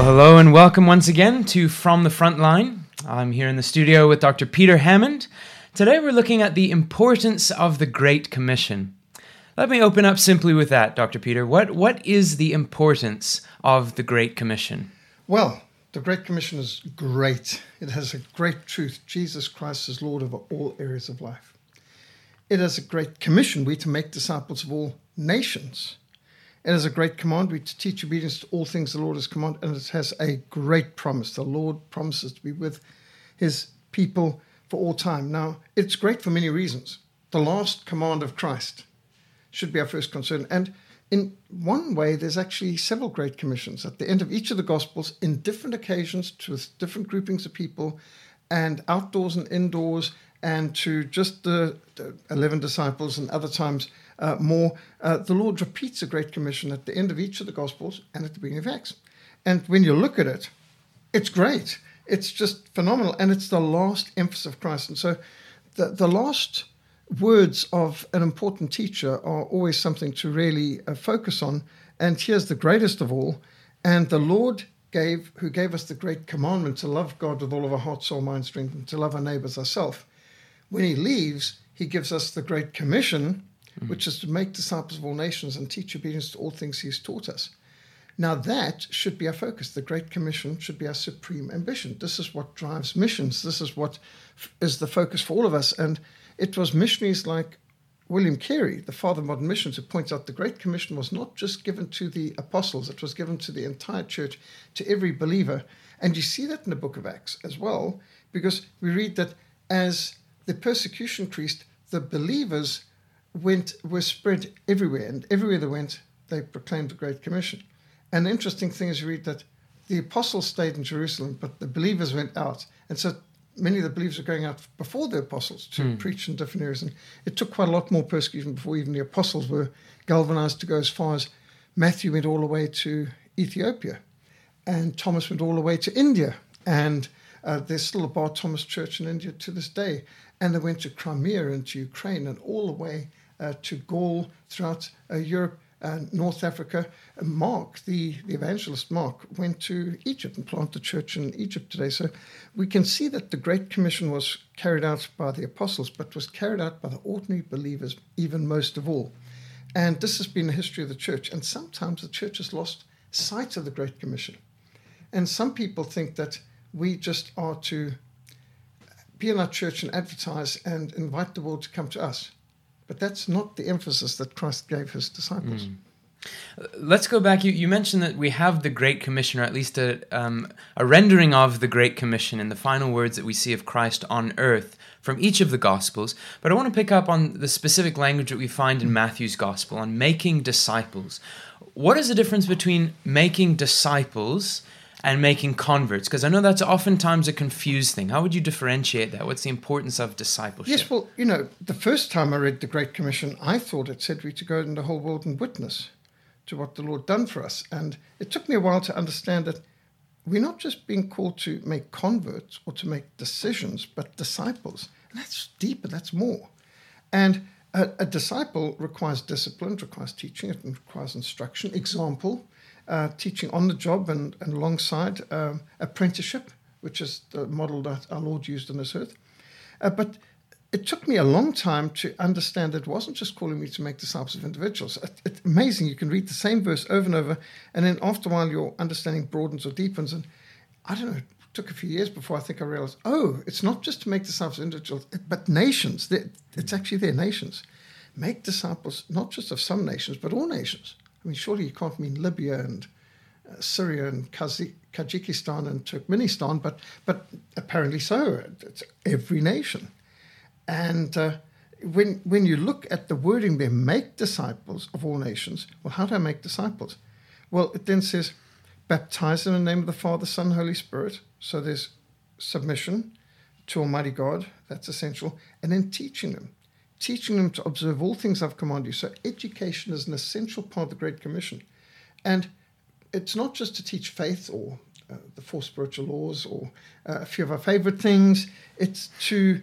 Hello and welcome once again to From the Front Line. I'm here in the studio with Dr. Peter Hammond. Today we're looking at the importance of the Great Commission. Let me open up simply with that, Dr. Peter. What is the importance of the Great Commission? Well, the Great Commission is great. It has a great truth. Jesus Christ is Lord over all areas of life. It has a great commission. We're to make disciples of all nations. It has a great command. We're to teach obedience to all things the Lord has commanded. And it has a great promise. The Lord promises to be with his people for all time. Now, it's great for many reasons. The last command of Christ should be our first concern. And in one way, there's actually several great commissions. At the end of each of the Gospels, in different occasions, to different groupings of people, and outdoors and indoors, and to just the 11 disciples and other times more, the Lord repeats a great commission at the end of each of the Gospels and at the beginning of Acts. And when you look at it, it's great. It's just phenomenal. And it's the last emphasis of Christ. And so the last words of an important teacher are always something to really focus on. And here's the greatest of all. And the Lord who gave us the great commandment to love God with all of our heart, soul, mind, strength, and to love our neighbors ourselves. When he leaves, he gives us the great commission, which is to make disciples of all nations and teach obedience to all things he's taught us. Now that should be our focus. The Great Commission should be our supreme ambition. This is what drives missions. This is what is the focus for all of us. And it was missionaries like William Carey, the father of modern missions, who points out the Great Commission was not just given to the apostles, it was given to the entire church, to every believer. And you see that in the book of Acts as well, because we read that as the persecution increased, the believers were spread everywhere, and everywhere they went, they proclaimed the Great Commission. And the interesting thing is you read that the apostles stayed in Jerusalem, but the believers went out. And so many of the believers were going out before the apostles to preach in different areas. And it took quite a lot more persecution before even the apostles were galvanized to go as far as Matthew went all the way to Ethiopia. And Thomas went all the way to India. And there's still a Bar Thomas church in India to this day. And they went to Crimea and to Ukraine and all the way to Gaul, throughout Europe, North Africa. Mark, the evangelist Mark, went to Egypt and planted a church in Egypt today. So we can see that the Great Commission was carried out by the apostles, but was carried out by the ordinary believers, even most of all. And this has been the history of the church. And sometimes the church has lost sight of the Great Commission. And some people think that we just are to be in our church and advertise and invite the world to come to us. But that's not the emphasis that Christ gave his disciples. Let's go back. You mentioned that we have the Great Commission, or at least a rendering of the Great Commission in the final words that we see of Christ on earth from each of the Gospels. But I want to pick up on the specific language that we find in Matthew's Gospel on making disciples. What is the difference between making disciples and making converts? Because I know that's oftentimes a confused thing. How would you differentiate that? What's the importance of discipleship? Yes, well, the first time I read the Great Commission, I thought it said we to go in the whole world and witness to what the Lord done for us. And it took me a while to understand that we're not just being called to make converts or to make decisions, but disciples. And that's deeper, that's more. And a disciple requires discipline, requires teaching, it requires instruction, example, teaching on the job and alongside apprenticeship, which is the model that our Lord used on this earth. But it took me a long time to understand that it wasn't just calling me to make disciples of individuals. It's amazing. You can read the same verse over and over, and then after a while your understanding broadens or deepens. And I don't know, it took a few years before I think I realized, it's not just to make disciples of individuals, but nations. It's actually their nations. Make disciples not just of some nations, but all nations. I mean, surely you can't mean Libya and Syria and Tajikistan and Turkmenistan, but apparently so. It's every nation. And when you look at the wording there, make disciples of all nations, well, how do I make disciples? Well, it then says, baptize in the name of the Father, Son, Holy Spirit. So there's submission to Almighty God. That's essential. And then teaching them to observe all things I've commanded you. So education is an essential part of the Great Commission. And it's not just to teach faith or the 4 spiritual laws or a few of our favorite things. It's to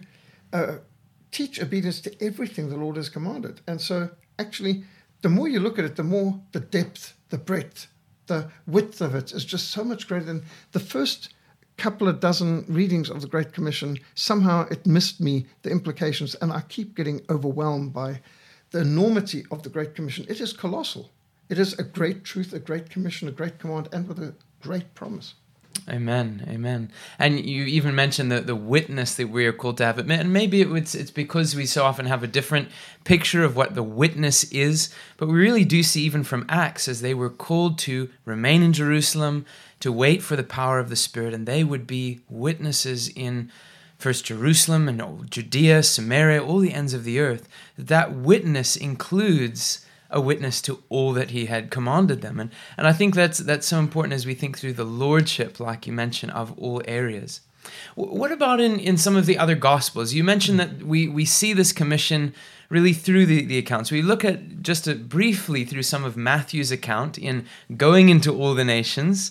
teach obedience to everything the Lord has commanded. And so actually, the more you look at it, the more the depth, the breadth, the width of it is just so much greater than the first couple of dozen readings of the Great Commission. Somehow it missed me the implications, and I keep getting overwhelmed by the enormity of the Great Commission. It is colossal. It is a great truth, a great commission, a great command, and with a great promise. Amen, amen. And you even mentioned the witness that we are called to have. And maybe it's because we so often have a different picture of what the witness is, but we really do see even from Acts, as they were called to remain in Jerusalem, to wait for the power of the Spirit, and they would be witnesses in first Jerusalem and Judea, Samaria, all the ends of the earth. That witness includes a witness to all that he had commanded them. And I think that's so important as we think through the lordship, like you mentioned, of all areas. What about in some of the other Gospels? You mentioned that we see this commission really through the accounts. We look at just briefly through some of Matthew's account in going into all the nations.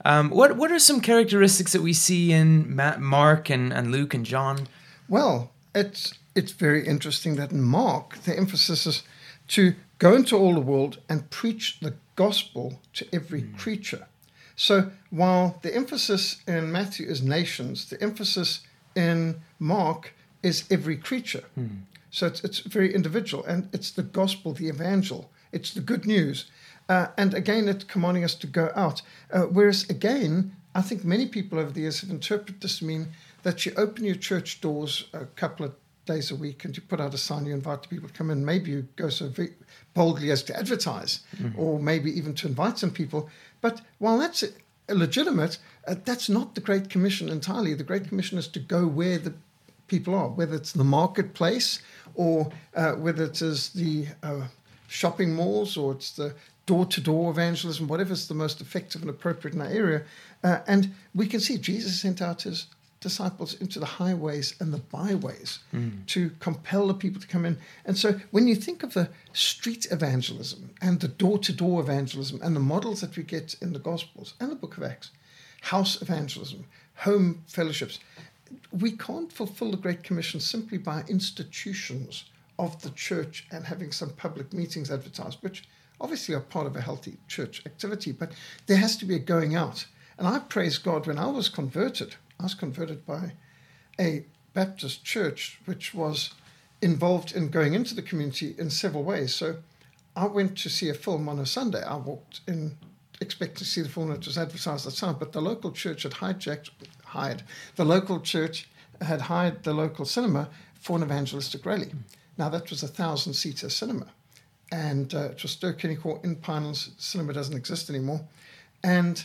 What are some characteristics that we see in Mark and Luke and John? Well, it's very interesting that in Mark, the emphasis is to go into all the world and preach the gospel to every creature. So while the emphasis in Matthew is nations, the emphasis in Mark is every creature. So it's very individual, and it's the gospel, the evangel. It's the good news. And again, it's commanding us to go out. Whereas again, I think many people over the years have interpreted this to mean that you open your church doors a couple of days a week and you put out a sign, you invite the people to come in. Maybe you go so very boldly as to advertise, or maybe even to invite some people. But while that's legitimate, that's not the Great Commission entirely. The Great Commission is to go where the people are, whether it's the marketplace or whether it is the shopping malls or it's the door-to-door evangelism, whatever is the most effective and appropriate in our area. And we can see Jesus sent out his disciples into the highways and the byways to compel the people to come in. And so when you think of the street evangelism and the door-to-door evangelism and the models that we get in the Gospels and the book of Acts, house evangelism, home fellowships, we can't fulfill the Great Commission simply by institutions of the church and having some public meetings advertised, which obviously are part of a healthy church activity, but there has to be a going out. And I praise God, when I was converted by a Baptist church which was involved in going into the community in several ways. So I went to see a film on a Sunday. I walked in expecting to see the film that was advertised at the time, but the local church had hired the local cinema for an evangelistic rally. Now that was a 1,000-seater cinema, and it was Stoke Court in Pinehills. Cinema doesn't exist anymore. And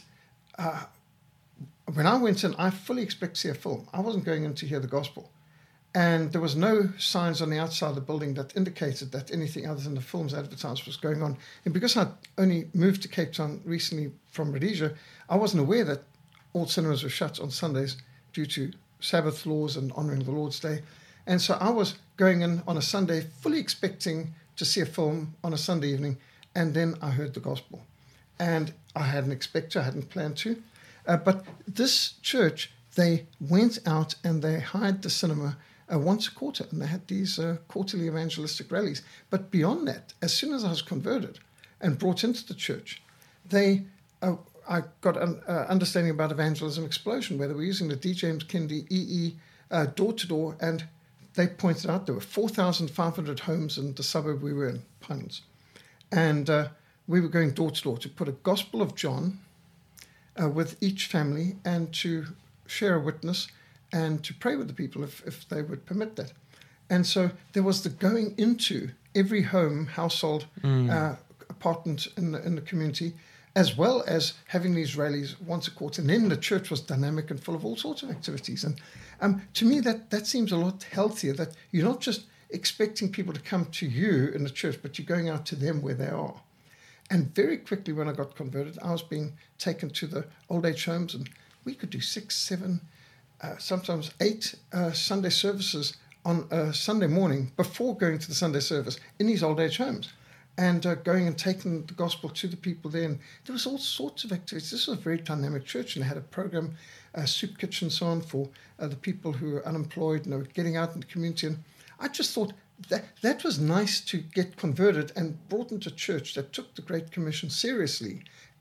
when I went in, I fully expect to see a film. I wasn't going in to hear the gospel. And there was no signs on the outside of the building that indicated that anything other than the films advertised was going on. And because I'd only moved to Cape Town recently from Rhodesia, I wasn't aware that all cinemas were shut on Sundays due to Sabbath laws and honouring the Lord's Day. And so I was going in on a Sunday fully expecting to see a film on a Sunday evening, and then I heard the gospel. And I hadn't expected, I hadn't planned to. But this church, they went out and they hired the cinema once a quarter, and they had these quarterly evangelistic rallies. But beyond that, as soon as I was converted and brought into the church, I got an understanding about Evangelism Explosion, where they were using the D. James Kennedy EE door-to-door, and they pointed out there were 4,500 homes in the suburb we were in, Pinehills. And we were going door-to-door to put a Gospel of John with each family and to share a witness and to pray with the people if they would permit that. And so there was the going into every home, household, apartment in the community, as well as having these rallies once a quarter. And then the church was dynamic and full of all sorts of activities. And to me, that seems a lot healthier, that you're not just expecting people to come to you in the church, but you're going out to them where they are. And very quickly when I got converted, I was being taken to the old age homes, and we could do 6, 7, sometimes 8 Sunday services on a Sunday morning before going to the Sunday service in these old age homes, and going and taking the gospel to the people there. And there was all sorts of activities. This was a very dynamic church, and they had a program, soup kitchen, so on, for the people who were unemployed and they were getting out in the community. And I just thought that was nice to get converted and brought into a church that took the Great Commission seriously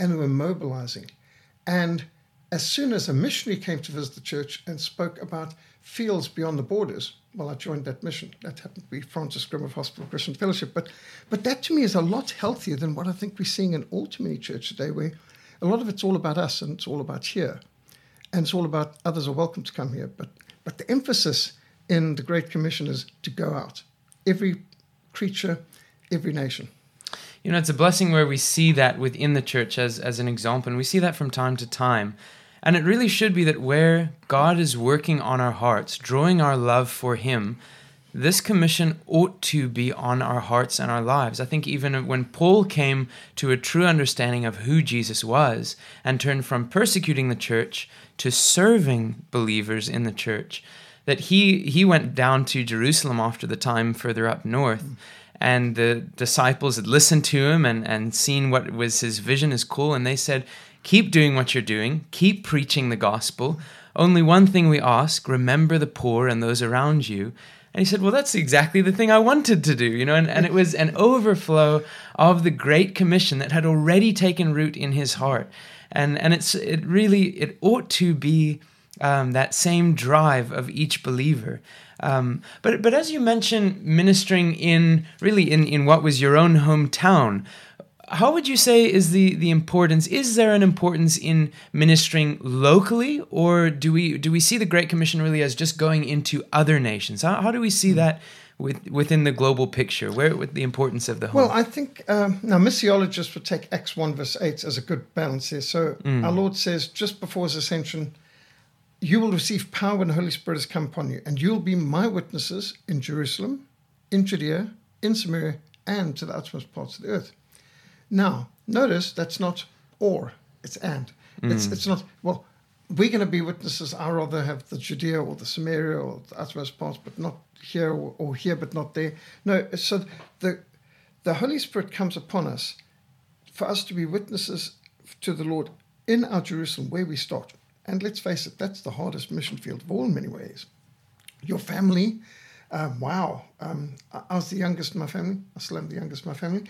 and they were mobilizing. And as soon as a missionary came to visit the church and spoke about fields beyond the borders, well, I joined that mission. That happened to be Francis Grimm of Hospital Christian Fellowship. But that to me is a lot healthier than what I think we're seeing in all too many churches today, where a lot of it's all about us and it's all about here. And it's all about others are welcome to come here. But the emphasis in the Great Commission is to go out. Every creature, every nation. You know, it's a blessing where we see that within the church as an example, and we see that from time to time. And it really should be that where God is working on our hearts, drawing our love for Him, this commission ought to be on our hearts and our lives. I think even when Paul came to a true understanding of who Jesus was and turned from persecuting the church to serving believers in the church, that he went down to Jerusalem after the time further up north, and the disciples had listened to him and seen what was his vision, his call, and they said, keep doing what you're doing, keep preaching the gospel. Only one thing we ask, remember the poor and those around you. And he said, well, that's exactly the thing I wanted to do, you know, and it was an overflow of the Great Commission that had already taken root in his heart. And it ought to be that same drive of each believer. But as you mentioned, ministering in what was your own hometown, how would you say is the importance? Is there an importance in ministering locally, or do we see the Great Commission really as just going into other nations? How do we see that within the global picture? Where with the importance of the home? Well, I think now missiologists would take Acts 1 verse 8 as a good balance here. So our Lord says just before his ascension, you will receive power when the Holy Spirit has come upon you, and you'll be my witnesses in Jerusalem, in Judea, in Samaria, and to the uttermost parts of the earth. Now, notice that's not or, it's and. It's not, well, we're going to be witnesses. I'd rather have the Judea or the Samaria or the uttermost parts, but not here, or here, but not there. No, so the Holy Spirit comes upon us for us to be witnesses to the Lord in our Jerusalem, where we start. And let's face it, that's the hardest mission field of all in many ways. Your family, wow. I was the youngest in my family. I still am the youngest in my family.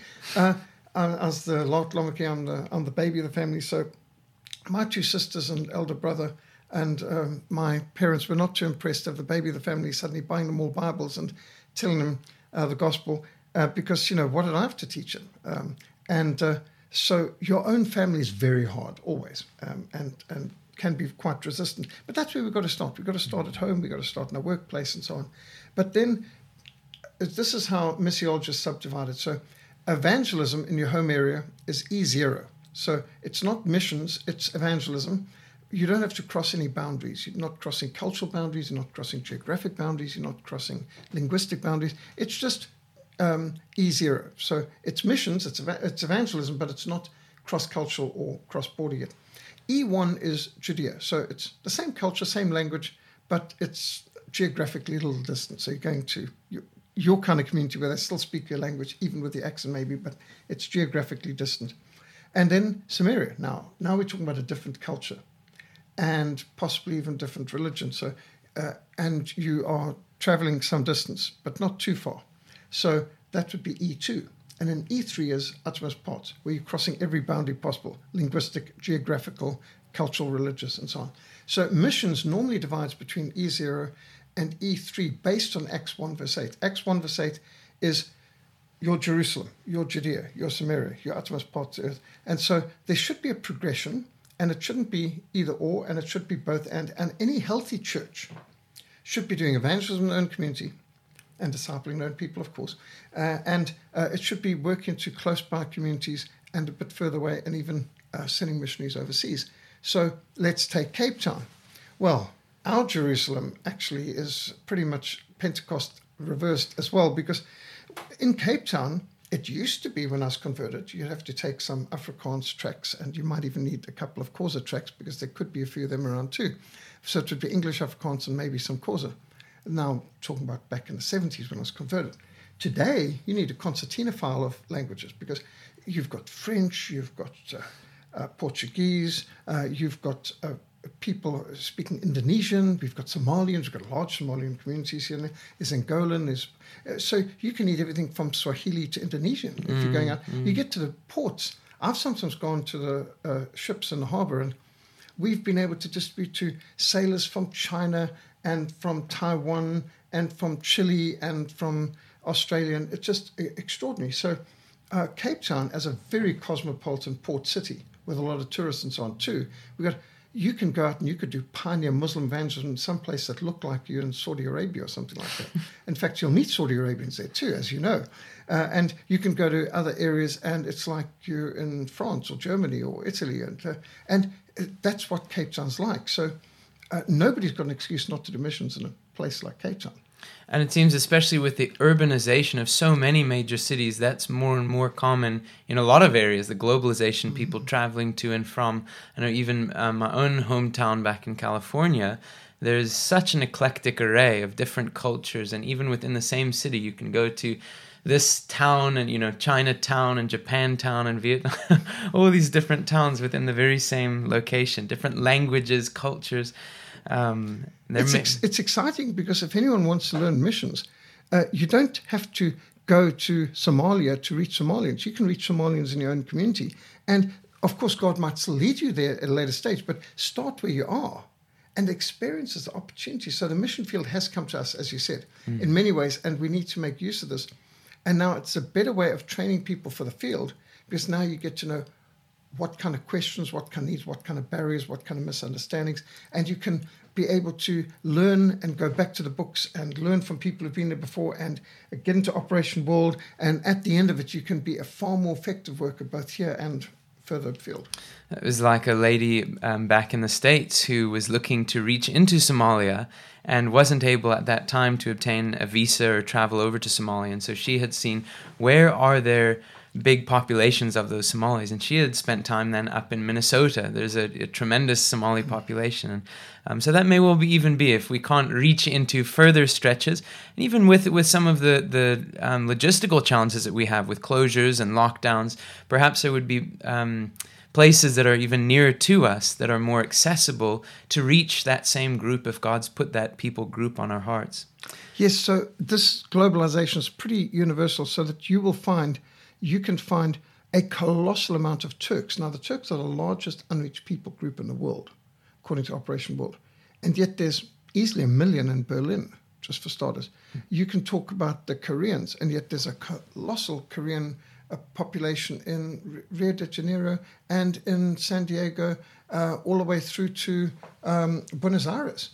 I was the Lomaki, I'm the baby of the family. So my two sisters and elder brother and my parents were not too impressed of the baby of the family suddenly buying them all Bibles and telling them the gospel because, you know, what did I have to teach them? So your own family is very hard, always, and can be quite resistant. But that's where we've got to start. We've got to start at home. We've got to start in our workplace and so on. But then this is how missiology is subdivided. So evangelism in your home area is E0. So it's not missions, it's evangelism. You don't have to cross any boundaries. You're not crossing cultural boundaries. You're not crossing geographic boundaries. You're not crossing linguistic boundaries. It's just E0. So it's missions, it's evangelism, but it's not cross-cultural or cross-border yet. E1 is Judea. So it's the same culture, same language, but it's geographically a little distant. So you're going to your kind of community where they still speak your language, even with the accent maybe, but it's geographically distant. And then Samaria. Now we're talking about a different culture and possibly even different religion. So, and you are traveling some distance, but not too far. So that would be E2. And then E3 is uttermost parts, where you're crossing every boundary possible, linguistic, geographical, cultural, religious, and so on. So missions normally divides between E0 and E3 based on Acts 1 verse 8. Acts 1 verse 8 is your Jerusalem, your Judea, your Samaria, your uttermost parts of the earth. And so there should be a progression, and it shouldn't be either or, and it should be both and. And any healthy church should be doing evangelism in their own community, and discipling their own people, of course. And it should be working to close by communities and a bit further away, and even sending missionaries overseas. So let's take Cape Town. Well, our Jerusalem actually is pretty much Pentecost reversed as well, because in Cape Town, it used to be when I was converted, you'd have to take some Afrikaans tracks, and you might even need a couple of Xhosa tracks, because there could be a few of them around too. So it would be English, Afrikaans, and maybe some Xhosa. Now, talking about back in the 70s when I was converted. Today, you need a concertina file of languages, because you've got French, you've got Portuguese, you've got people speaking Indonesian, we've got Somalians, we've got large Somalian communities here. There's Angolan, so you can need everything from Swahili to Indonesian if you're going out. You get to the ports. I've sometimes gone to the ships in the harbour, and we've been able to distribute to sailors from China and from Taiwan and from Chile and from Australia. And it's just extraordinary. So Cape Town, as a very cosmopolitan port city with a lot of tourists and so on too, you can go out and you could do pioneer Muslim evangelism in some place that looked like you're in Saudi Arabia or something like that. In fact, you'll meet Saudi Arabians there too, as you know. And you can go to other areas and it's like you're in France or Germany or Italy. And that's what Cape Town's like. So nobody's got an excuse not to do missions in a place like Cape Town. And it seems, especially with the urbanization of so many major cities, that's more and more common in a lot of areas, the globalization, people traveling to and from. I know even my own hometown back in California, there's such an eclectic array of different cultures. And even within the same city, you can go to this town and, Chinatown and Japantown and Vietnam, all these different towns within the very same location, different languages, cultures. It's exciting because if anyone wants to learn missions, you don't have to go to Somalia to reach Somalians. You can reach Somalians in your own community. And of course, God might still lead you there at a later stage, but start where you are and experience the opportunity. So the mission field has come to us, as you said, in many ways, and we need to make use of this. And now it's a better way of training people for the field because now you get to know what kind of questions, what kind of needs, what kind of barriers, what kind of misunderstandings, and you can be able to learn and go back to the books and learn from people who've been there before and get into Operation World. And at the end of it, you can be a far more effective worker, both here and further afield. It was like a lady back in the States who was looking to reach into Somalia and wasn't able at that time to obtain a visa or travel over to Somalia. And so she had seen, where are there big populations of those Somalis, and she had spent time then up in Minnesota. There's a tremendous Somali population, and so that may well even be if we can't reach into further stretches, and even with some of the logistical challenges that we have with closures and lockdowns, perhaps there would be places that are even nearer to us that are more accessible to reach that same group if God's put that people group on our hearts. Yes, so this globalization is pretty universal, so that you can find a colossal amount of Turks. Now, the Turks are the largest unreached people group in the world, according to Operation World. And yet there's easily 1 million in Berlin, just for starters. You can talk about the Koreans, and yet there's a colossal Korean population in Rio de Janeiro and in San Diego, all the way through to Buenos Aires.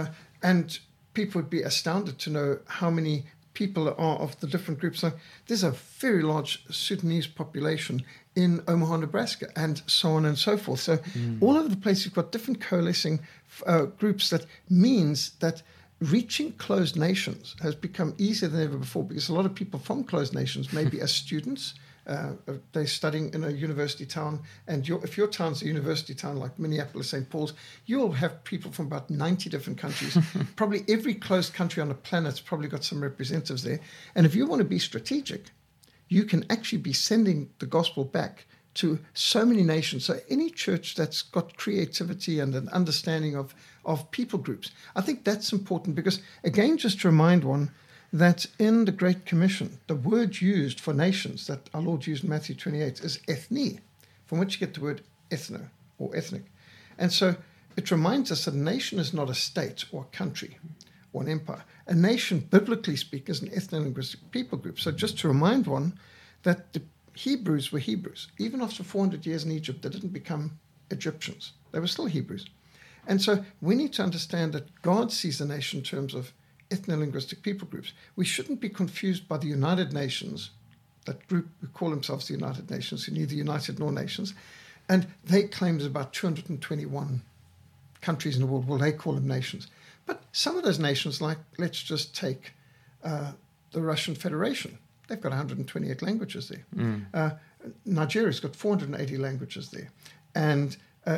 And people would be astounded to know how many people are of the different groups. So there's a very large Sudanese population in Omaha, Nebraska, and so on and so forth. So all over the place, you've got different coalescing groups. That means that reaching closed nations has become easier than ever before, because a lot of people from closed nations, maybe as students, they're studying in a university town, and if your town's a university town like Minneapolis, St. Paul's, you'll have people from about 90 different countries. Probably every closed country on the planet's probably got some representatives there. And if you want to be strategic, you can actually be sending the gospel back to so many nations. So any church that's got creativity and an understanding of people groups, I think that's important, because, again, just to remind one, that in the Great Commission, the word used for nations that our Lord used in Matthew 28 is ethne, from which you get the word ethno, or ethnic. And so it reminds us that a nation is not a state or a country or an empire. A nation, biblically speaking, is an ethno-linguistic people group. So just to remind one that the Hebrews were Hebrews. Even after 400 years in Egypt, they didn't become Egyptians. They were still Hebrews. And so we need to understand that God sees the nation in terms of ethno-linguistic people groups. We shouldn't be confused by the United Nations, that group who call themselves the United Nations, who neither united nor nations, and they claim there's about 221 countries in the world. Well, they call them nations. But some of those nations, like, let's just take the Russian Federation. They've got 128 languages there. Nigeria's got 480 languages there. And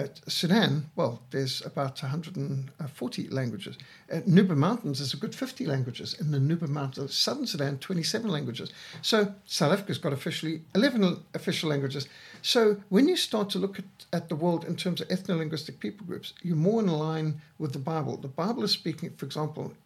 Sudan, well, there's about 140 languages. Nuba Mountains, there's a good 50 languages. In the Nuba Mountains, Southern Sudan, 27 languages. So South Africa's got officially 11 official languages. So when you start to look at the world in terms of ethno-linguistic people groups, you're more in line with the Bible. The Bible is speaking, for example,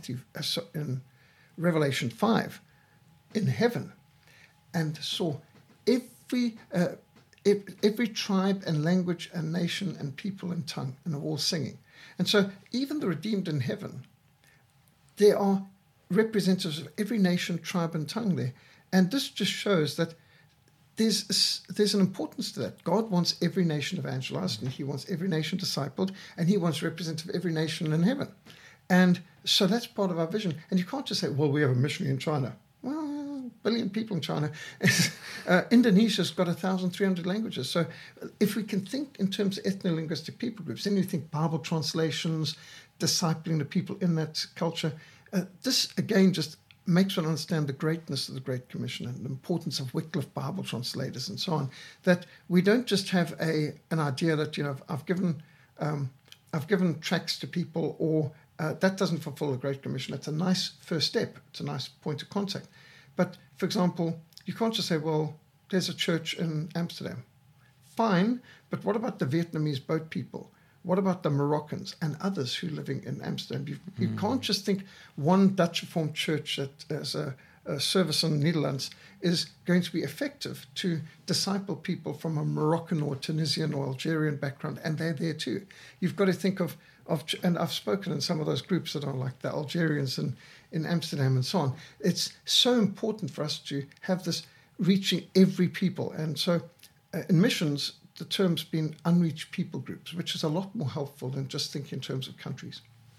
in Revelation 5, in heaven, and saw every every tribe and language and nation and people and tongue, and are all singing. And so even the redeemed in heaven, there are representatives of every nation, tribe, and tongue there. And this just shows that there's an importance to that. God wants every nation evangelized, and he wants every nation discipled, and he wants representative of every nation in heaven. And so that's part of our vision. And you can't just say, well, we have a missionary in China. Well, 1 billion people in China. Indonesia's got 1,300 languages. So if we can think in terms of ethno-linguistic people groups, then you think Bible translations, discipling the people in that culture. This, again, just makes one understand the greatness of the Great Commission and the importance of Wycliffe Bible translators and so on, that we don't just have an idea that, I've given tracts to people, or that doesn't fulfill the Great Commission. It's a nice first step. It's a nice point of contact. But, for example, you can't just say, well, there's a church in Amsterdam. Fine, but what about the Vietnamese boat people? What about the Moroccans and others who are living in Amsterdam? You can't just think one Dutch Reformed church that as a service in the Netherlands is going to be effective to disciple people from a Moroccan or Tunisian or Algerian background, and they're there too. You've got to think of and I've spoken in some of those groups that are like the Algerians in Amsterdam and so on. It's so important for us to have this reaching every people. And so in missions, the term's been unreached people groups, which is a lot more helpful than just thinking in terms of countries.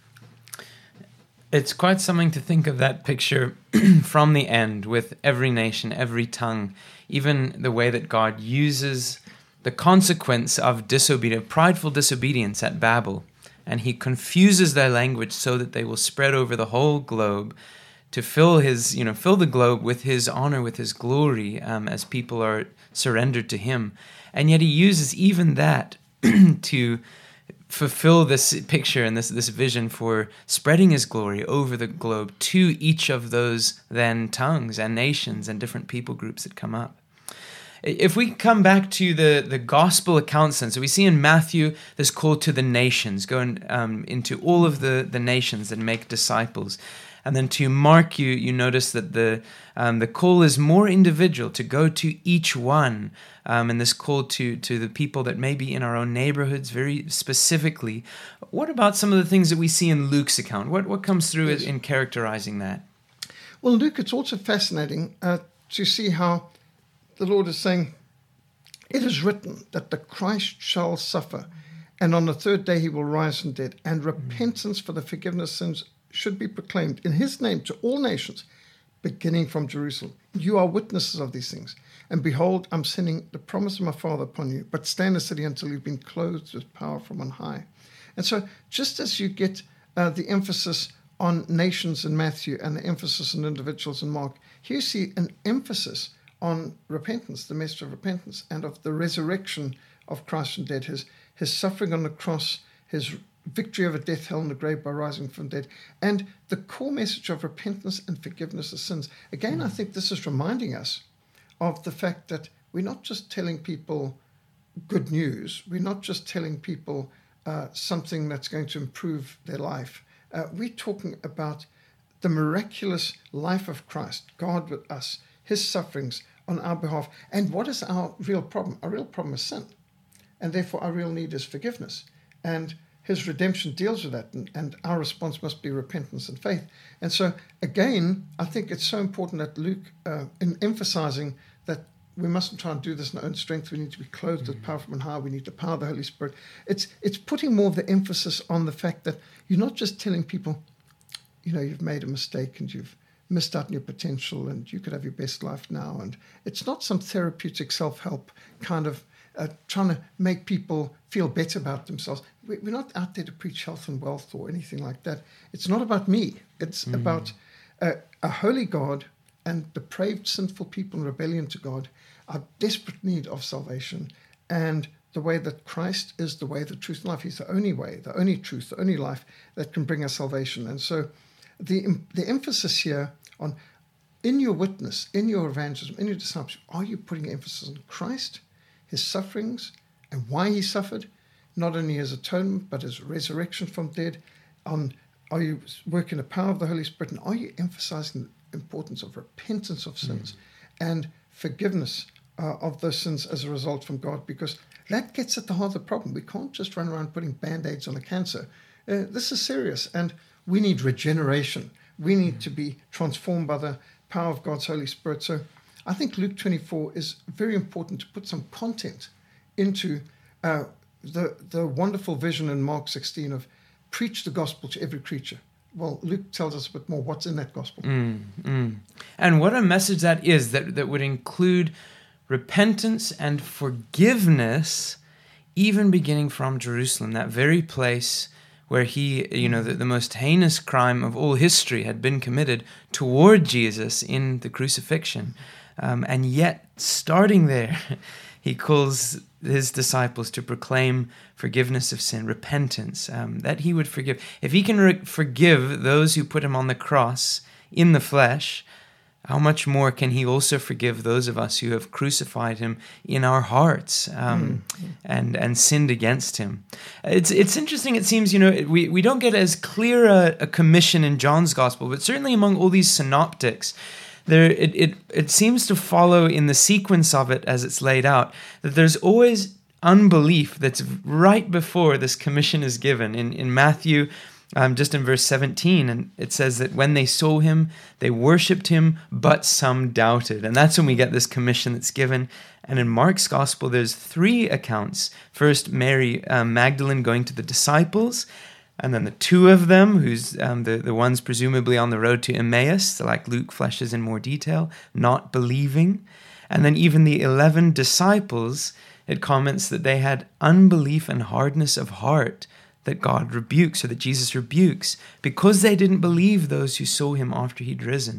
It's quite something to think of that picture from the end, with every nation, every tongue, even the way that God uses the consequence of prideful disobedience at Babel, and he confuses their language so that they will spread over the whole globe to fill the globe with his honor, with his glory, as people are surrendered to him. And yet he uses even that to fulfill this picture and this vision for spreading his glory over the globe to each of those then tongues and nations and different people groups that come up. If we come back to the gospel accounts then, so we see in Matthew this call to the nations, going into all of the nations and make disciples. And then to Mark, you notice that the call is more individual, to go to each one, and this call to the people that may be in our own neighborhoods very specifically. What about some of the things that we see in Luke's account? What comes through in characterizing that? Well, Luke, it's also fascinating to see how the Lord is saying, it is written that the Christ shall suffer, and on the third day he will rise from dead, and repentance for the forgiveness of sins should be proclaimed in his name to all nations, beginning from Jerusalem. You are witnesses of these things. And behold, I'm sending the promise of my Father upon you, but stay in the city until you've been clothed with power from on high. And so just as you get the emphasis on nations in Matthew and the emphasis on individuals in Mark, here you see an emphasis on repentance, the message of repentance, and of the resurrection of Christ from dead, his suffering on the cross, his victory over death, hell, and the grave by rising from the dead, and the core message of repentance and forgiveness of sins. Again, I think this is reminding us of the fact that we're not just telling people good news. We're not just telling people something that's going to improve their life. We're talking about the miraculous life of Christ, God with us, his sufferings on our behalf. And what is our real problem? Our real problem is sin. And therefore, our real need is forgiveness. And his redemption deals with that, and our response must be repentance and faith. And so, again, I think it's so important that Luke, in emphasizing that we mustn't try and do this in our own strength, we need to be clothed with power from on high, we need the power of the Holy Spirit. It's putting more of the emphasis on the fact that you're not just telling people, you've made a mistake and you've missed out on your potential and you could have your best life now. And it's not some therapeutic self-help kind of trying to make people feel better about themselves. We're not out there to preach health and wealth or anything like that. It's not about me. It's about a holy God and depraved, sinful people in rebellion to God, our desperate need of salvation, and the way that Christ is the way, the truth, and life. He's the only way, the only truth, the only life that can bring us salvation. And so the emphasis here on, in your witness, in your evangelism, in your discipleship, are you putting emphasis on Christ, his sufferings, and why he suffered, not only his atonement, but his resurrection from dead? Are you working the power of the Holy Spirit, and are you emphasizing the importance of repentance of sins and forgiveness of those sins as a result from God, because that gets at the heart of the problem. We can't just run around putting band-aids on a cancer. This is serious, and we need regeneration. We need to be transformed by the power of God's Holy Spirit. So I think Luke 24 is very important to put some content into the wonderful vision in Mark 16 of preach the gospel to every creature. Well, Luke tells us a bit more what's in that gospel. And what a message that is, that would include repentance and forgiveness, even beginning from Jerusalem, that very place where the most heinous crime of all history had been committed toward Jesus in the crucifixion. And yet, starting there, he calls his disciples to proclaim forgiveness of sin, repentance, that he would forgive. If he can forgive those who put him on the cross in the flesh, how much more can he also forgive those of us who have crucified him in our hearts and sinned against him? It's interesting. It seems, we don't get as clear a commission in John's gospel, but certainly among all these synoptics, it seems to follow in the sequence of it as it's laid out, that there's always unbelief that's right before this commission is given. In Matthew, just in verse 17, and it says that when they saw him, they worshipped him, but some doubted. And that's when we get this commission that's given. And in Mark's gospel, there's 3 accounts. First, Mary Magdalene going to the disciples, and then the 2 of them, who's the ones presumably on the road to Emmaus, like Luke fleshes in more detail, not believing. And then even the 11 disciples, it comments that they had unbelief and hardness of heart that God rebukes, or that Jesus rebukes, because they didn't believe those who saw him after he'd risen.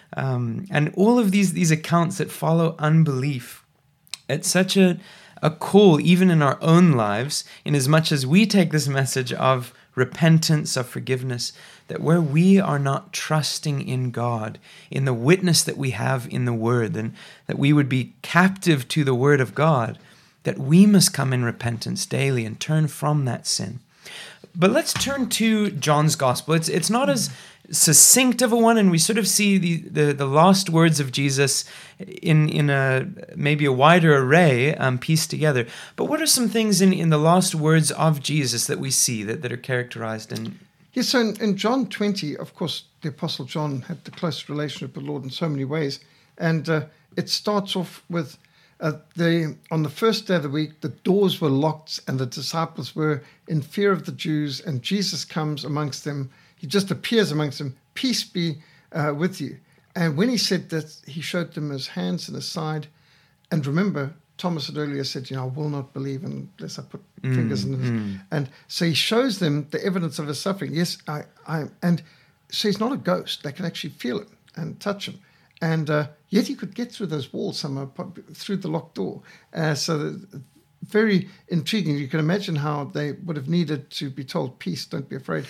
And all of these accounts that follow unbelief, it's such a call, even in our own lives, in as much as we take this message of repentance, of forgiveness, that where we are not trusting in God, in the witness that we have in the Word, and that we would be captive to the Word of God, that we must come in repentance daily and turn from that sin. But let's turn to John's gospel. It's not as succinct of a one, and we sort of see the last words of Jesus in a maybe a wider array pieced together. But what are some things in the last words of Jesus that we see that are characterized in? Yes, so in John 20, of course, the Apostle John had the close relationship with the Lord in so many ways. And it starts off with on the first day of the week, the doors were locked and the disciples were in fear of the Jews, and Jesus comes amongst them. He just appears amongst them. Peace be with you. And when he said that, he showed them his hands and his side. And remember, Thomas had earlier said, I will not believe unless I put fingers in his. And so he shows them the evidence of his suffering. Yes, and so he's not a ghost. They can actually feel him and touch him. And yet he could get through those walls somehow, through the locked door. So very intriguing. You can imagine how they would have needed to be told, peace, don't be afraid.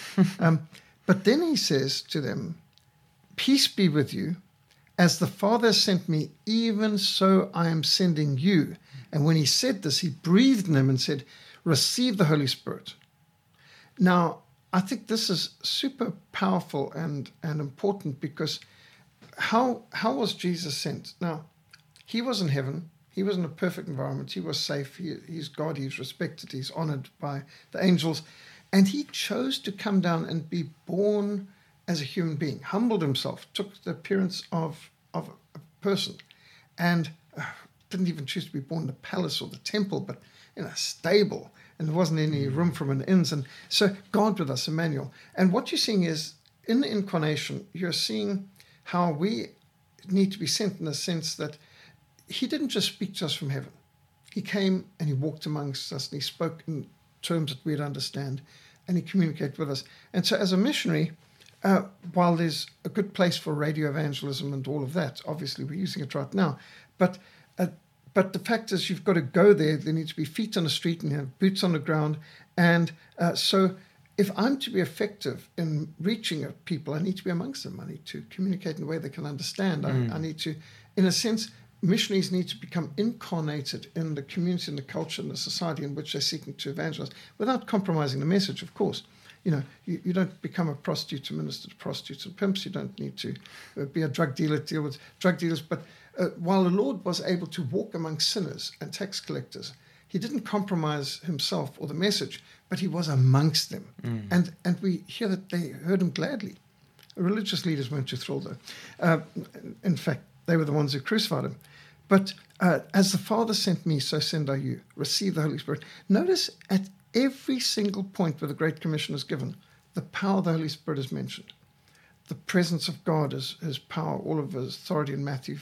But then he says to them, peace be with you. As the Father sent me, even so I am sending you. And when he said this, he breathed in them and said, receive the Holy Spirit. Now, I think this is super powerful and important, because how was Jesus sent? Now, he was in heaven. He was in a perfect environment. He was safe. He's God. He's respected. He's honored by the angels. And he chose to come down and be born as a human being, humbled himself, took the appearance of a person, and didn't even choose to be born in the palace or the temple, but in a stable. And there wasn't any room for him in inns. And so God with us, Emmanuel. And what you're seeing is, in the incarnation, you're seeing how we need to be sent, in the sense that he didn't just speak to us from heaven. He came and he walked amongst us, and he spoke in terms that we'd understand, and he communicated with us. And so as a missionary, while there's a good place for radio evangelism and all of that, obviously we're using it right now, but the fact is, you've got to go there. There need to be feet on the street and you have boots on the ground. And so if I'm to be effective in reaching people, I need to be amongst them. I need to communicate in a way they can understand. I need to, in a sense, missionaries need to become incarnated in the community and the culture and the society in which they're seeking to evangelize, without compromising the message, of course. You don't become a prostitute to minister to prostitutes and pimps. You don't need to be a drug dealer to deal with drug dealers. But While the Lord was able to walk among sinners and tax collectors, he didn't compromise himself or the message, but he was amongst them. And we hear that they heard him gladly. Religious leaders weren't too thrilled, though. In fact, they were the ones who crucified him. But as the Father sent me, so send I you. Receive the Holy Spirit. Notice at every single point where the Great Commission is given, the power of the Holy Spirit is mentioned. The presence of God is his power, all of his authority in Matthew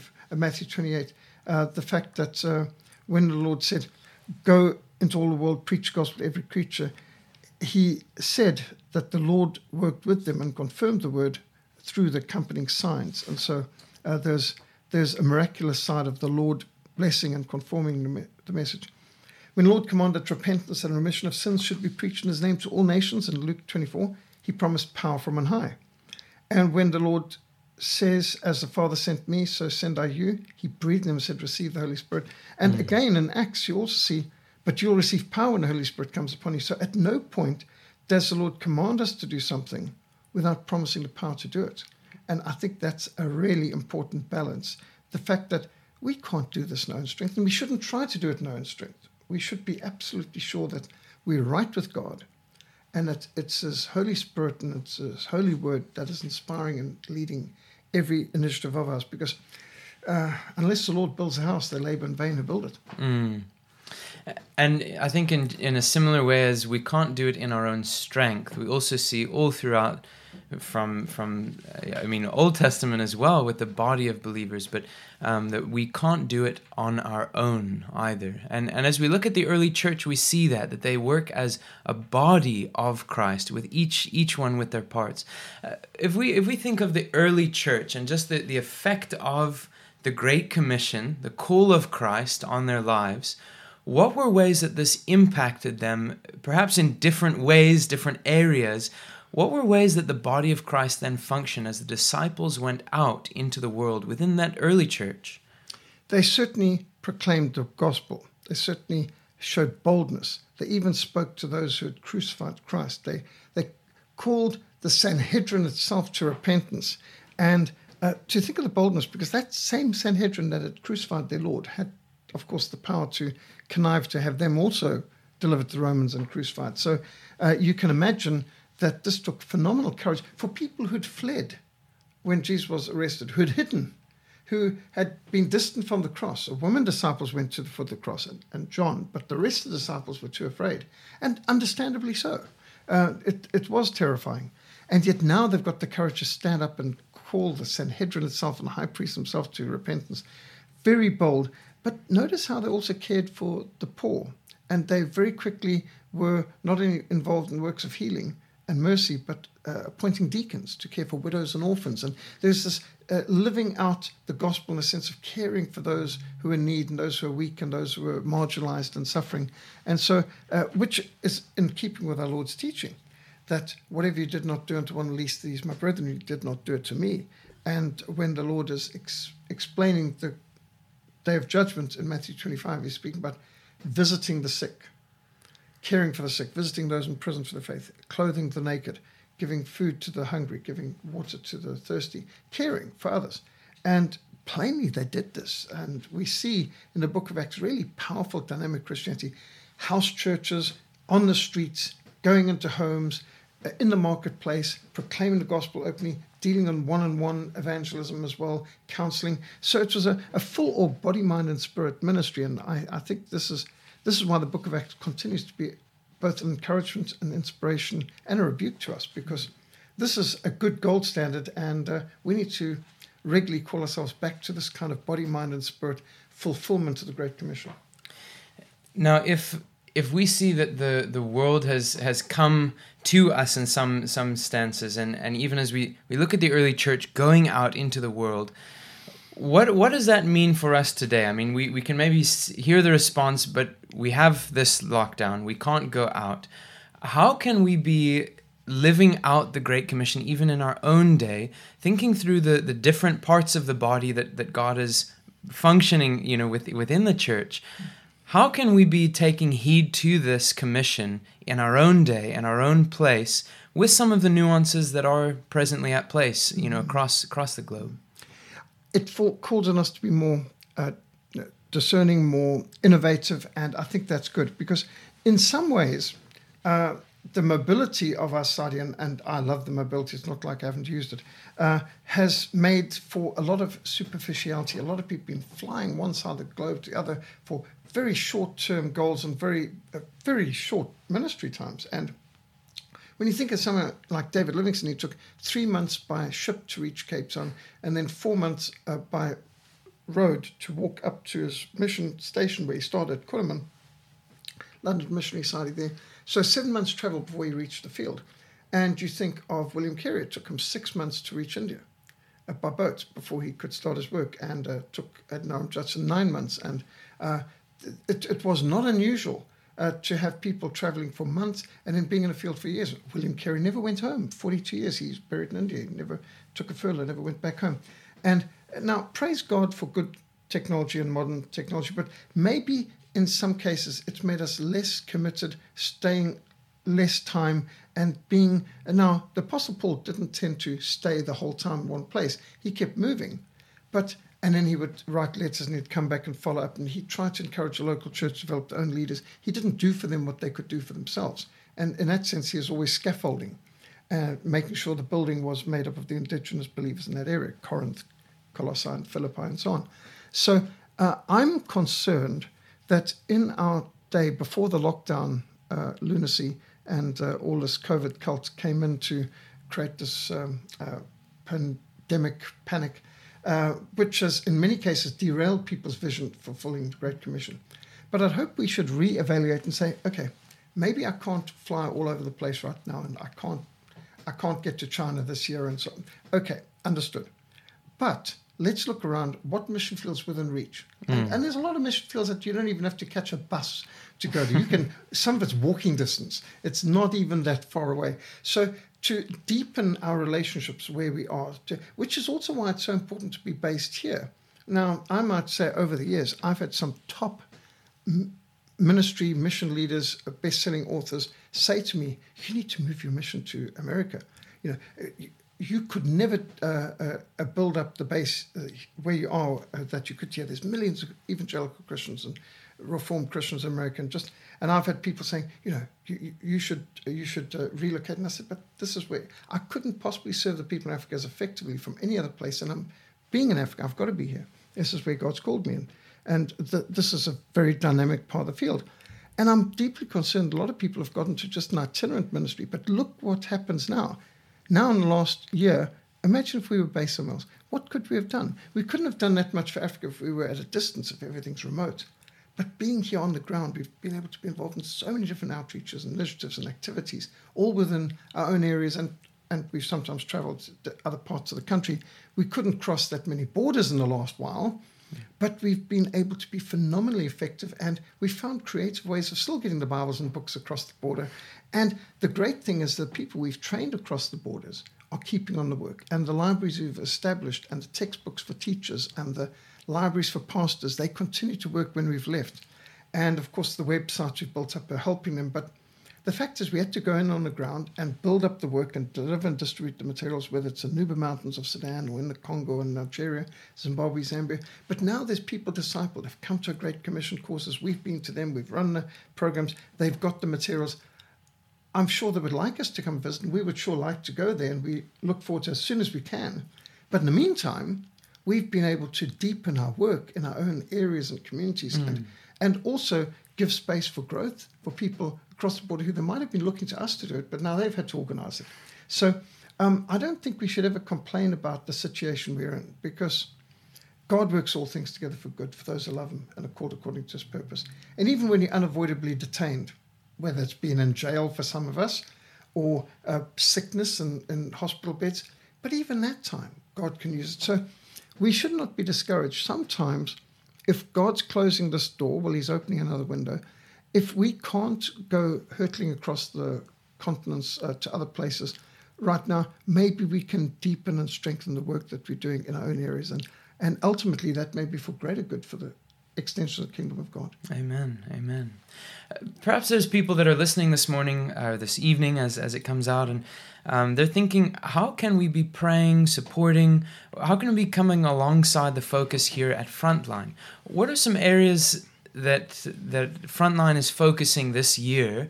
28. The fact that when the Lord said, go into all the world, preach the gospel to every creature, he said that the Lord worked with them and confirmed the word through the accompanying signs. And so there's a miraculous side of the Lord blessing and conforming the message. When the Lord commanded repentance and remission of sins should be preached in his name to all nations in Luke 24, he promised power from on high. And when the Lord says, as the Father sent me, so send I you, he breathed in him and said, receive the Holy Spirit. And again in Acts you also see, but you'll receive power when the Holy Spirit comes upon you. So at no point does the Lord command us to do something without promising the power to do it. And I think that's a really important balance. The fact that we can't do this in our own strength, and we shouldn't try to do it in our own strength. We should be absolutely sure that we're right with God, and that it's his Holy Spirit and it's his holy word that is inspiring and leading every initiative of ours. Because unless the Lord builds a house, they labor in vain who build it. And I think in a similar way as we can't do it in our own strength, we also see all throughout from Old Testament as well with the body of believers, but that we can't do it on our own either. And as we look at the early church, we see that they work as a body of Christ, with each one with their parts. If we think of the early church and just the effect of the Great Commission, the call of Christ on their lives, what were ways that this impacted them, perhaps in different ways, different areas? What were ways that the body of Christ then functioned as the disciples went out into the world within that early church? They certainly proclaimed the gospel. They certainly showed boldness. They even spoke to those who had crucified Christ. They called the Sanhedrin itself to repentance. And to think of the boldness, because that same Sanhedrin that had crucified their Lord had, of course, the power to connive to have them also delivered to the Romans and crucified. So you can imagine that this took phenomenal courage for people who'd fled when Jesus was arrested, who'd hidden, who had been distant from the cross. A woman disciples went to the foot of the cross, and John, but the rest of the disciples were too afraid, and understandably so. It was terrifying. And yet now they've got the courage to stand up and call the Sanhedrin itself and the high priest himself to repentance. Very bold. But notice how they also cared for the poor. And they very quickly were not only involved in works of healing and mercy, but appointing deacons to care for widows and orphans. And there's this living out the gospel in a sense of caring for those who are in need and those who are weak and those who are marginalized and suffering. And so, which is in keeping with our Lord's teaching, that whatever you did not do unto one of the least of these, my brethren, you did not do it to me. And when the Lord is explaining the Day of Judgment in Matthew 25, he's speaking about visiting the sick, caring for the sick, visiting those in prison for the faith, clothing the naked, giving food to the hungry, giving water to the thirsty, caring for others. And plainly they did this. And we see in the book of Acts really powerful dynamic Christianity, house churches, on the streets, going into homes, in the marketplace, proclaiming the gospel openly, dealing on one-on-one evangelism as well, counseling. So it was a full or body, mind, and spirit ministry. And I think this is why the book of Acts continues to be both an encouragement and inspiration and a rebuke to us, because this is a good gold standard, and we need to regularly call ourselves back to this kind of body, mind, and spirit fulfillment of the Great Commission. Now, if we see that the world has come to us in some stances, and even as we look at the early church going out into the world, what does that mean for us today? I mean, we can maybe hear the response, but we have this lockdown. We can't go out. How can we be living out the Great Commission even in our own day, thinking through the different parts of the body that God is functioning, within the church? How can we be taking heed to this commission in our own day, in our own place, with some of the nuances that are presently at place, across the globe? calls on us to be more discerning, more innovative, and I think that's good because in some ways, the mobility of our society, and I love the mobility, it's not like I haven't used it, has made for a lot of superficiality. A lot of people have been flying one side of the globe to the other for very short-term goals and very, very short ministry times. And when you think of someone like David Livingstone, he took 3 months by ship to reach Cape Town and then 4 months by road to walk up to his mission station where he started, Kuruman, London Missionary Society there. So 7 months travel before he reached the field. And you think of William Carey, it took him 6 months to reach India by boat before he could start his work, and took Noam Judson 9 months. And it was not unusual to have people traveling for months and then being in the field for years. William Carey never went home. 42 years he's buried in India. He never took a furlough, never went back home. And now, praise God for good technology and modern technology, but maybe in some cases it's made us less committed, staying less time and being... Now, the Apostle Paul didn't tend to stay the whole time in one place. He kept moving, and then he would write letters and he'd come back and follow up, and he tried to encourage the local church to develop their own leaders. He didn't do for them what they could do for themselves. And in that sense, he was always scaffolding, making sure the building was made up of the indigenous believers in that area, Corinth, Colossae, and Philippi, and so on. So I'm concerned that in our day, before the lockdown lunacy and all this COVID cult came in to create this pandemic panic, which has in many cases derailed people's vision for fulfilling the Great Commission. But I'd hope we should reevaluate and say, okay, maybe I can't fly all over the place right now, and I can't get to China this year and so on. Okay, understood. But let's look around what mission fields within reach. And there's a lot of mission fields that you don't even have to catch a bus to go to. You can, some of it's walking distance. It's not even that far away. So to deepen our relationships where we are, which is also why it's so important to be based here. Now, I might say over the years, I've had some top ministry, mission leaders, best-selling authors say to me, you need to move your mission to America. You know, you could never build up the base where you are that you could hear. There's millions of evangelical Christians and Reformed Christians in America, and I've had people saying, you know, you should relocate. And I said, but this is where I couldn't possibly serve the people in Africa as effectively from any other place. And I'm being in Africa, I've got to be here. This is where God's called me, and this is a very dynamic part of the field. And I'm deeply concerned. A lot of people have gotten to just an itinerant ministry, but look what happens now. Now, in the last year, imagine if we were based somewhere else. What could we have done? We couldn't have done that much for Africa if we were at a distance, if everything's remote. But being here on the ground, we've been able to be involved in so many different outreaches and initiatives and activities, all within our own areas, and we've sometimes traveled to other parts of the country. We couldn't cross that many borders in the last while, but we've been able to be phenomenally effective, and we found creative ways of still getting the Bibles and books across the border. And the great thing is the people we've trained across the borders are keeping on the work. And the libraries we've established, and the textbooks for teachers, and the libraries for pastors, they continue to work when we've left. And of course, the websites we've built up are helping them. But the fact is we had to go in on the ground and build up the work and deliver and distribute the materials, whether it's the Nuba Mountains of Sudan or in the Congo and Nigeria, Zimbabwe, Zambia. But now there's people discipled. They've come to a Great Commission courses. We've been to them. We've run the programs. They've got the materials. I'm sure they would like us to come visit, and we would sure like to go there, and we look forward to as soon as we can. But in the meantime, we've been able to deepen our work in our own areas and communities, and also give space for growth for people across the border who they might have been looking to us to do it, but now they've had to organize it. So I don't think we should ever complain about the situation we're in, because God works all things together for good for those who love him and are called according to his purpose. And even when you're unavoidably detained, whether it's being in jail for some of us or sickness in hospital beds, but even that time, God can use it. So we should not be discouraged. Sometimes, if God's closing this door, well, he's opening another window. If we can't go hurtling across the continents to other places right now, maybe we can deepen and strengthen the work that we're doing in our own areas. And ultimately, that may be for greater good for the extension of the kingdom of God. Amen. Amen. Perhaps there's people that are listening this morning or this evening as it comes out, and they're thinking, how can we be praying, supporting, how can we be coming alongside the focus here at Frontline? What are some areas that Frontline is focusing this year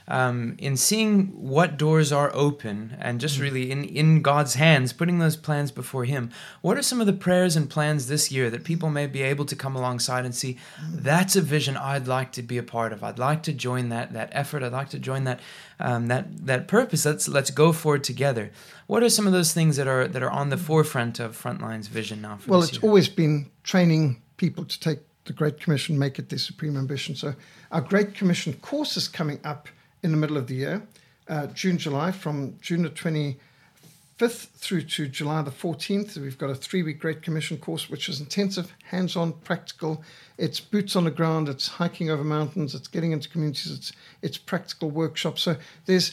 in seeing what doors are open and just really in God's hands, putting those plans before Him? What are some of the prayers and plans this year that people may be able to come alongside and see, that's a vision I'd like to be a part of. I'd like to join that effort. I'd like to join that purpose. Let's go forward together. What are some of those things that are on the forefront of Frontline's vision now for this year? Well, it's always been training people to take the Great Commission, make it their supreme ambition. So our Great Commission course is coming up in the middle of the year, June, July, from June the 25th through to July the 14th. We've got a 3-week Great Commission course, which is intensive, hands-on, practical. It's boots on the ground. It's hiking over mountains. It's getting into communities. It's practical workshops. So there's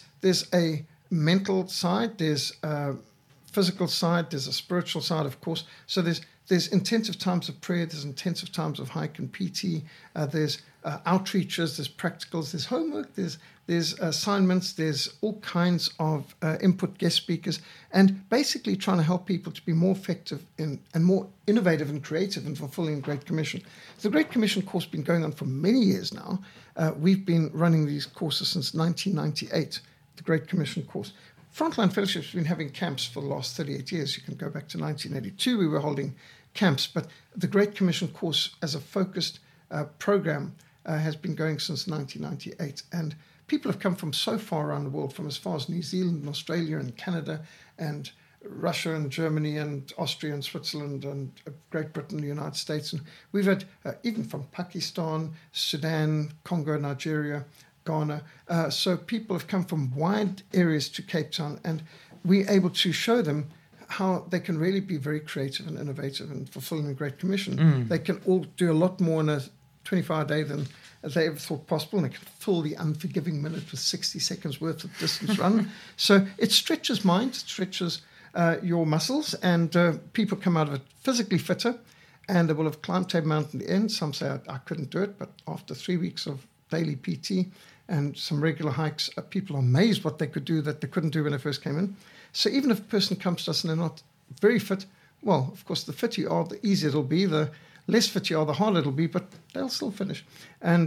a mental side. There's a physical side. There's a spiritual side, of course. So there's intensive times of prayer. There's intensive times of hike and PT. There's outreaches. There's practicals. There's homework. There's assignments. There's all kinds of input guest speakers, and basically trying to help people to be more effective and more innovative and creative in fulfilling the Great Commission. The Great Commission course has been going on for many years now. We've been running these courses since 1998, the Great Commission course. Frontline Fellowship has been having camps for the last 38 years. You can go back to 1982. We were holding camps, but the Great Commission course as a focused program has been going since 1998. And people have come from so far around the world, from as far as New Zealand and Australia and Canada and Russia and Germany and Austria and Switzerland and Great Britain and the United States. And we've had even from Pakistan, Sudan, Congo, Nigeria, Ghana. So people have come from wide areas to Cape Town, and we're able to show them how they can really be very creative and innovative and fulfilling the Great Commission. They can all do a lot more in a 24-hour day than they ever thought possible, and they can fill the unforgiving minute with 60 seconds worth of distance run. So it stretches mind, it stretches your muscles, and people come out of it physically fitter, and they will have climbed Table Mountain at the end. Some say, I couldn't do it, but after 3 weeks of daily PT and some regular hikes, people are amazed what they could do that they couldn't do when they first came in. So even if a person comes to us and they're not very fit, well, of course, the fitter you are, the easier it'll be. The less fit you are, the harder it'll be, but they'll still finish and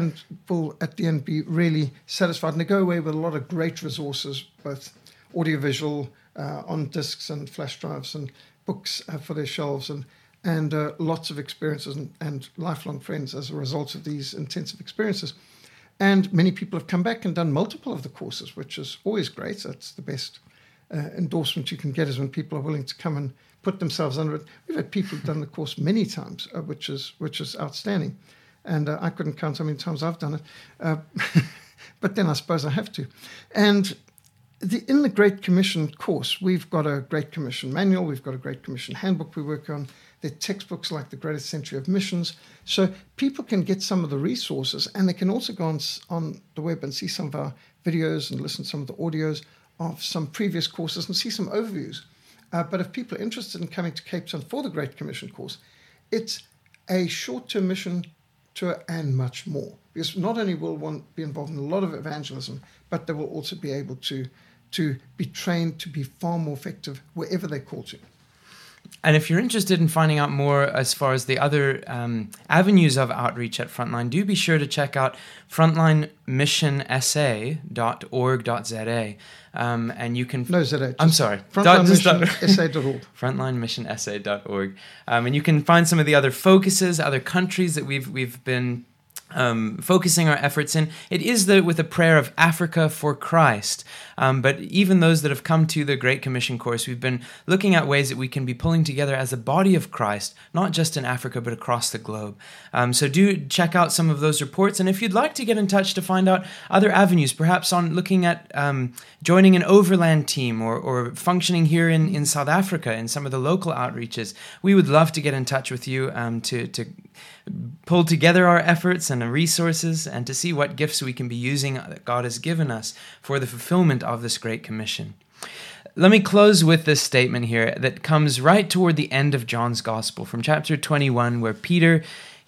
will at the end be really satisfied. And they go away with a lot of great resources, both audiovisual, on discs and flash drives, and books for their shelves, and lots of experiences and lifelong friends as a result of these intensive experiences. And many people have come back and done multiple of the courses, which is always great. That's the best endorsement you can get, is when people are willing to come and put themselves under it. We've had people who've done the course many times, which is outstanding. And I couldn't count how many times I've done it. But then I suppose I have to. And in the Great Commission course, we've got a Great Commission manual. We've got a Great Commission handbook we work on. There are textbooks like The Greatest Century of Missions. So people can get some of the resources, and they can also go on the web and see some of our videos and listen to some of the audios of some previous courses and see some overviews. But if people are interested in coming to Cape Town for the Great Commission course, it's a short-term mission tour and much more. Because not only will one be involved in a lot of evangelism, but they will also be able to be trained to be far more effective wherever they're called to. And if you're interested in finding out more as far as the other avenues of outreach at Frontline, do be sure to check out frontlinemissionsa.org.za. And you can... No, ZA. I'm sorry. Frontlinemissionsa.org. Frontlinemissionsa.org. And you can find some of the other focuses, other countries that we've been focusing our efforts in. It is with a prayer of Africa for Christ. But even those that have come to the Great Commission course, we've been looking at ways that we can be pulling together as a body of Christ, not just in Africa, but across the globe. So do check out some of those reports. And if you'd like to get in touch to find out other avenues, perhaps on looking at joining an overland team or functioning here in South Africa in some of the local outreaches, we would love to get in touch with you to pull together our efforts and resources and to see what gifts we can be using that God has given us for the fulfillment of this Great Commission. Let me close with this statement here that comes right toward the end of John's Gospel from chapter 21, where Peter,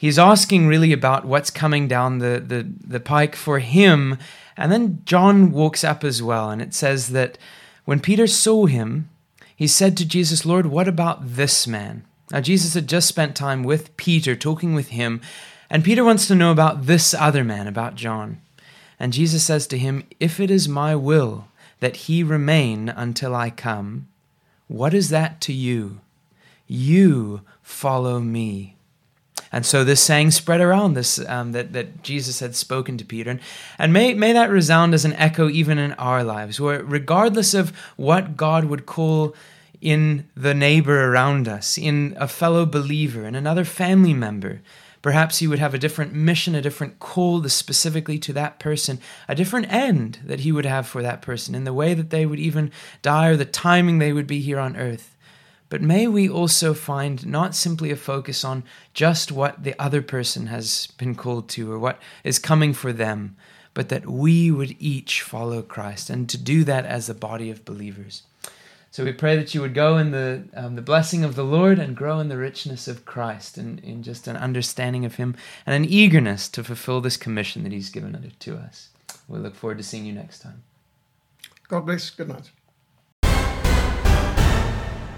He's asking really about what's coming down the pike for him. And then John walks up as well. And it says that when Peter saw him, he said to Jesus, "Lord, what about this man?" Now, Jesus had just spent time with Peter, talking with him. And Peter wants to know about this other man, about John. And Jesus says to him, "If it is my will that he remain until I come, what is that to you? You follow me." And so this saying spread around, this that Jesus had spoken to Peter. And may that resound as an echo even in our lives, where regardless of what God would call in the neighbor around us, in a fellow believer, in another family member, perhaps he would have a different mission, a different call specifically to that person, a different end that he would have for that person, in the way that they would even die or the timing they would be here on earth. But may we also find not simply a focus on just what the other person has been called to or what is coming for them, but that we would each follow Christ, and to do that as a body of believers. So we pray that you would go in the blessing of the Lord and grow in the richness of Christ, and in just an understanding of him and an eagerness to fulfill this commission that he's given to us. We look forward to seeing you next time. God bless. Good night.